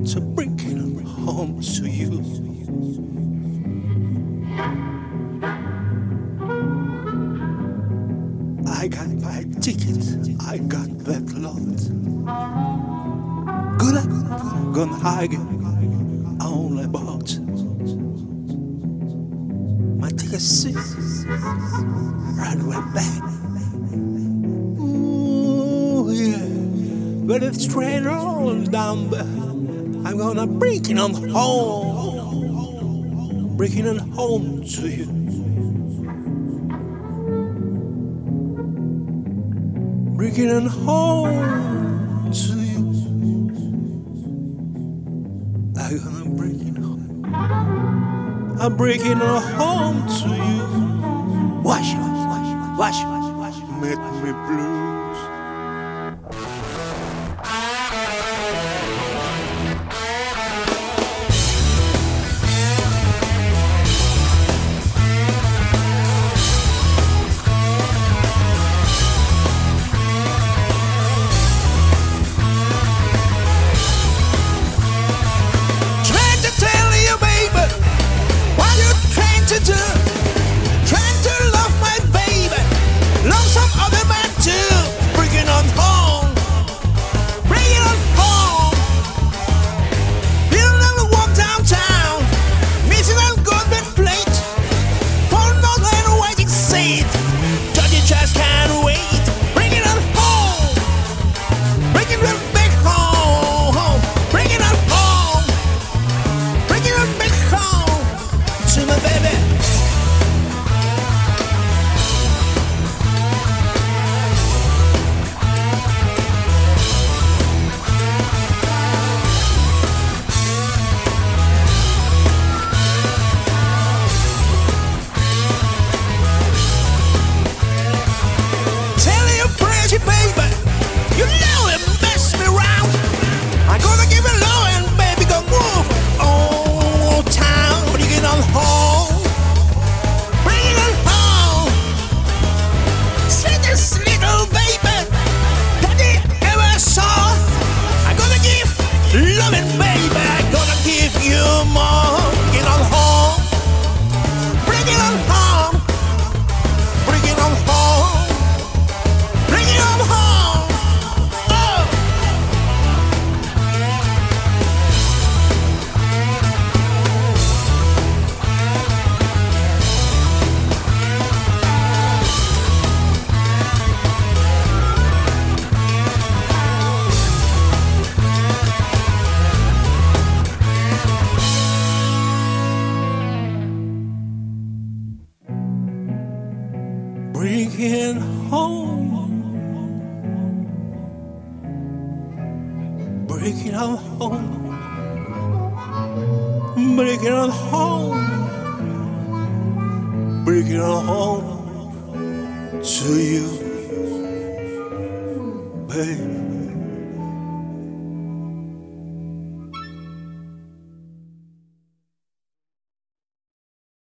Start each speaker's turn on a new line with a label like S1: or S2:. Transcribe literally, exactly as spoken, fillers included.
S1: to bring it home to you. I got my ticket, I got that lot. Good luck, gonna hike on a boat. My ticket seat, right way back. Ooh, yeah. But if the train rolls down there, I'm gonna bring it on home. Bring it home to you. Bring it home to you. I'm gonna bring it home. I'm bringing it home to you. Wash, wash, wash, wash, wash, wash. Make me blues. Bring it home. Bring it on home. Bring it on home. Bring it on home to you, baby.